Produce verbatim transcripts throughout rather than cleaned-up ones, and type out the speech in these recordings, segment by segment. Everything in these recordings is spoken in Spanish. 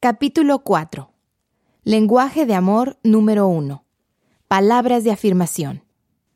Capítulo cuatro. Lenguaje de amor número uno. Palabras de afirmación.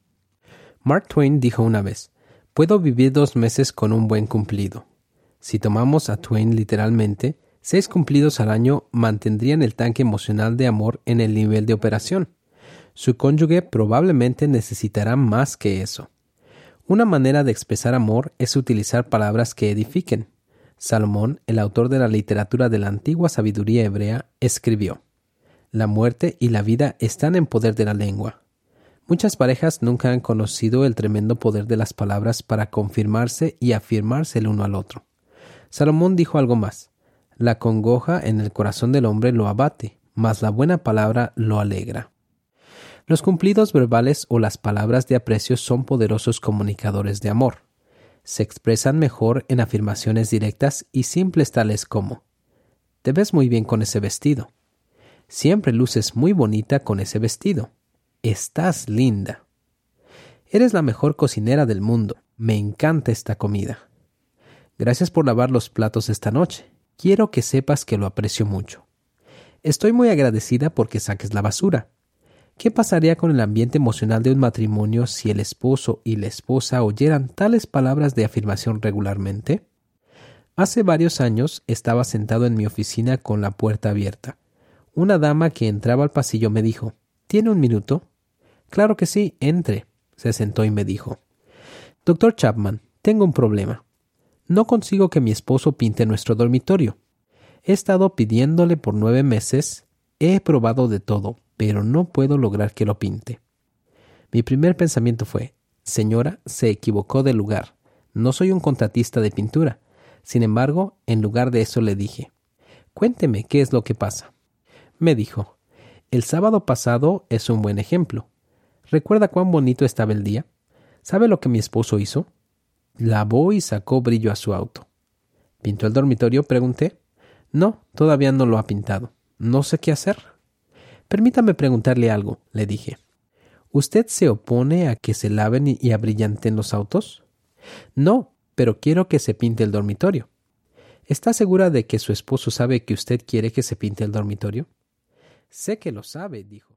Mark Twain dijo una vez, «Puedo vivir dos meses con un buen cumplido». Si tomamos a Twain literalmente, seis cumplidos al año mantendrían el tanque emocional de amor en el nivel de operación. Su cónyuge probablemente necesitará más que eso. Una manera de expresar amor es utilizar palabras que edifiquen. Salomón, el autor de la literatura de la antigua sabiduría hebrea, escribió, «La muerte y la vida están en poder de la lengua». Muchas parejas nunca han conocido el tremendo poder de las palabras para confirmarse y afirmarse el uno al otro. Salomón dijo algo más, «La congoja en el corazón del hombre lo abate, mas la buena palabra lo alegra». Los cumplidos verbales o las palabras de aprecio son poderosos comunicadores de amor. Se expresan mejor en afirmaciones directas y simples tales como, «Te ves muy bien con ese vestido». «Siempre luces muy bonita con ese vestido». «Estás linda». «Eres la mejor cocinera del mundo. Me encanta esta comida». «Gracias por lavar los platos esta noche. Quiero que sepas que lo aprecio mucho». «Estoy muy agradecida porque saques la basura». ¿Qué pasaría con el ambiente emocional de un matrimonio si el esposo y la esposa oyeran tales palabras de afirmación regularmente? Hace varios años estaba sentado en mi oficina con la puerta abierta. Una dama que entraba al pasillo me dijo, «¿Tiene un minuto?» «Claro que sí, entre». Se sentó y me dijo, «Doctor Chapman, tengo un problema. No consigo que mi esposo pinte nuestro dormitorio. He estado pidiéndole por nueve meses, he probado de todo, pero no puedo lograr que lo pinte». Mi primer pensamiento fue, «Señora, se equivocó de lugar. No soy un contratista de pintura». Sin embargo, en lugar de eso le dije, «Cuénteme qué es lo que pasa». Me dijo, «El sábado pasado es un buen ejemplo. ¿Recuerda cuán bonito estaba el día? ¿Sabe lo que mi esposo hizo? Lavó y sacó brillo a su auto». «¿Pintó el dormitorio?», pregunté. «No, todavía no lo ha pintado. No sé qué hacer». «Permítame preguntarle algo», le dije. «¿Usted se opone a que se laven y abrillanten los autos?» «No, pero quiero que se pinte el dormitorio». «¿Está segura de que su esposo sabe que usted quiere que se pinte el dormitorio?» «Sé que lo sabe», dijo.